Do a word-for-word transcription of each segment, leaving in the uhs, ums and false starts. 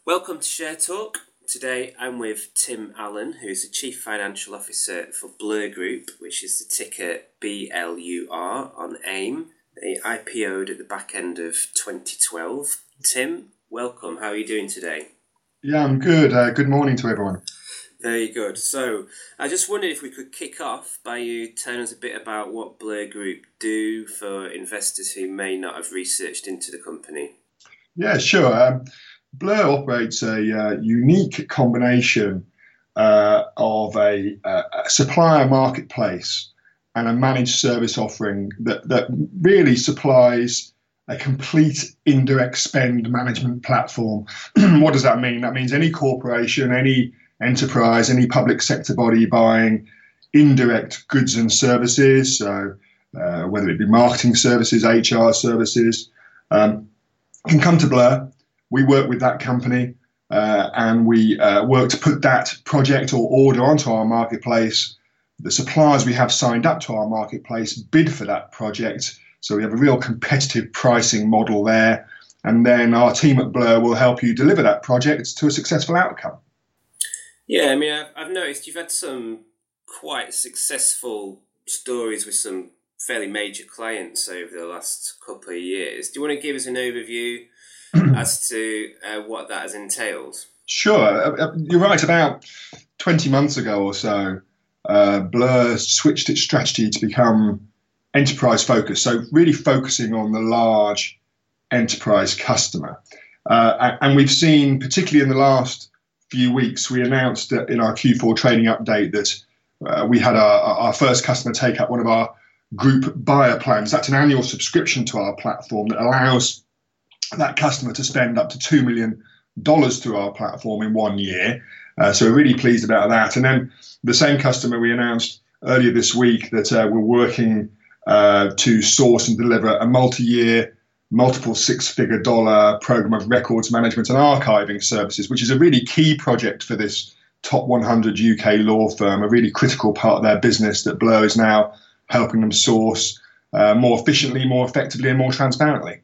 Welcome to Share Talk. Today I'm with Tim Allen, who's the Chief Financial Officer for Blur Group, which is the ticker B L U R on AIM. They I P O'd at the back end of twenty twelve. Tim, welcome. How are you doing today? Yeah, I'm good. Uh, good morning to everyone. Very good. So I just wondered if we could kick off by you telling us a bit about what Blur Group do for investors who may not have researched into the company. Yeah, sure. Um, Blur operates a uh, unique combination uh, of a, a supplier marketplace and a managed service offering that, that really supplies a complete indirect spend management platform. What does that mean? That means any corporation, any enterprise, any public sector body buying indirect goods and services, so uh, whether it be marketing services, H R services, um, can come to Blur. We work with that company uh, and we uh, work to put that project or order onto our marketplace. The suppliers we have signed up to our marketplace bid for that project. So we have a real competitive pricing model there. And then our team at Blur will help you deliver that project to a successful outcome. Yeah, I mean, I've, I've noticed you've had some quite successful stories with some fairly major clients over the last couple of years. Do you want to give us an overview as to uh, what that has entailed? Sure. Uh, you're right. About twenty months ago or so, uh, Blur switched its strategy to become enterprise focused. So really focusing on the large enterprise customer. Uh, and we've seen, particularly in the last few weeks, we announced that in our Q four trading update that uh, we had our, our first customer take up one of our group buyer plans. That's an annual subscription to our platform that allows that customer to spend up to two million dollars through our platform in one year. Uh, so we're really pleased about that. And then the same customer, we announced earlier this week that uh, we're working uh, to source and deliver a multi-year, multiple six-figure dollar program of records management and archiving services, which is a really key project for this top one hundred U K law firm, a really critical part of their business that Blur is now helping them source uh, more efficiently, more effectively, and more transparently.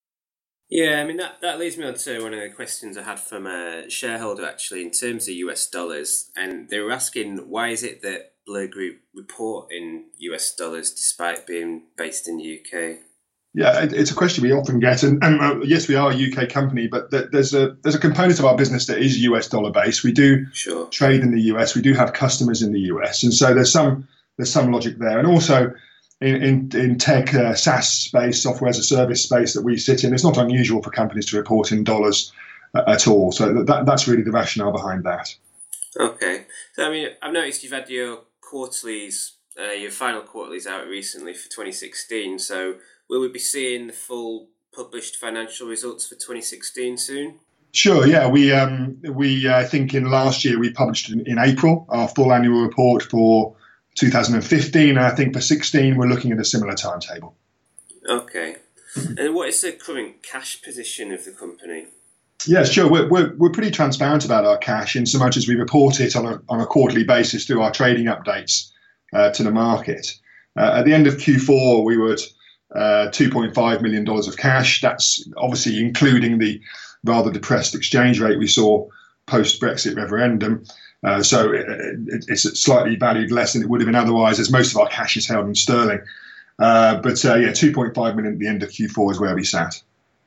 Yeah, I mean, that, that leads me on to one of the questions I had from a shareholder, actually, in terms of U S dollars. And they were asking, why is it that Blur Group report in U S dollars despite being based in the U K? Yeah, it, it's a question we often get. And, and uh, yes, we are a U K company, but th- there's a there's a component of our business that is U S dollar based. We do sure. trade in the U S. We do have customers in the U S. And so there's some there's some logic there. And also, In, in, in tech, uh, SaaS space, software as a service space that we sit in, it's not unusual for companies to report in dollars uh, at all. So that, that's really the rationale behind that. Okay. So, I mean, I've noticed you've had your quarterlies, uh, your final quarterlies out recently for twenty sixteen. So will we be seeing the full published financial results for twenty sixteen soon? Sure, yeah. We, um, we uh, I think in last year we published in, in April our full annual report for two thousand fifteen, and I think for sixteen we're looking at a similar timetable. Okay. And what is the current cash position of the company? Yeah, sure. We're, we're, we're pretty transparent about our cash in so much as we report it on a, on a quarterly basis through our trading updates uh, to the market. Uh, at the end of Q four, we were at uh, two point five million dollars of cash. That's obviously including the rather depressed exchange rate we saw post-Brexit referendum. Uh, so it, it, it's slightly valued less than it would have been otherwise, as most of our cash is held in sterling. Uh, but uh, yeah, two point five million at the end of Q four is where we sat.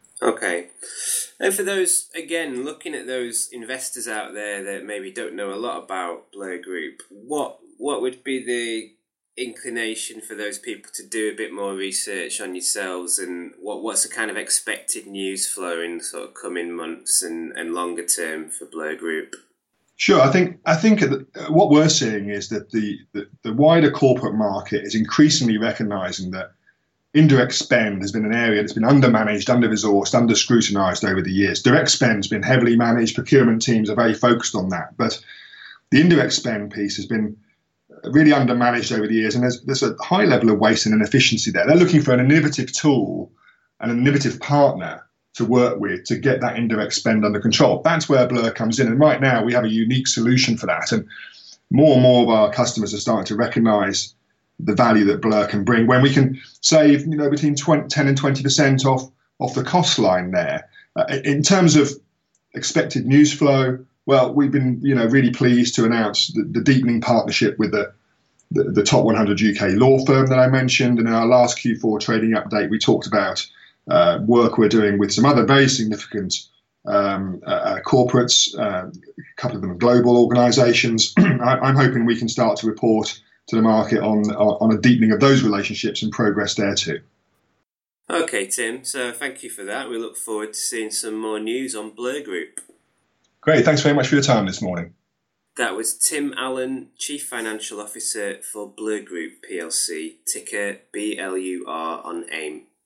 Okay. And for those, again, looking at those investors out there that maybe don't know a lot about Blur Group, what what would be the inclination for those people to do a bit more research on yourselves, and what, what's the kind of expected news flow in sort of coming months and, and longer term for Blur Group? Sure. I think I think what we're seeing is that the, the, the wider corporate market is increasingly recognizing that indirect spend has been an area that's been under-managed, under-resourced, under-scrutinized over the years. Direct spend has been heavily managed. Procurement teams are very focused on that. But the indirect spend piece has been really under-managed over the years, and there's, there's a high level of waste and inefficiency there. They're looking for an innovative tool and an innovative partner to work with to get that indirect spend under control. That's where Blur comes in. And right now we have a unique solution for that. And more and more of our customers are starting to recognize the value that Blur can bring when we can save, you know, between ten and twenty percent off, off the cost line there. Uh, in terms of expected news flow? Well, we've been, you know, really pleased to announce the, the deepening partnership with the, the the top one hundred U K law firm that I mentioned. And in our last Q four trading update, we talked about uh, work we're doing with some other very significant um, uh, corporates, uh, a couple of them are global organisations. I, I'm hoping we can start to report to the market on on a deepening of those relationships and progress there too. Okay, Tim. So thank you for that. We look forward to seeing some more news on Blur Group. Great. Thanks very much for your time this morning. That was Tim Allen, Chief Financial Officer for Blur Group P L C, ticker B L U R on AIM.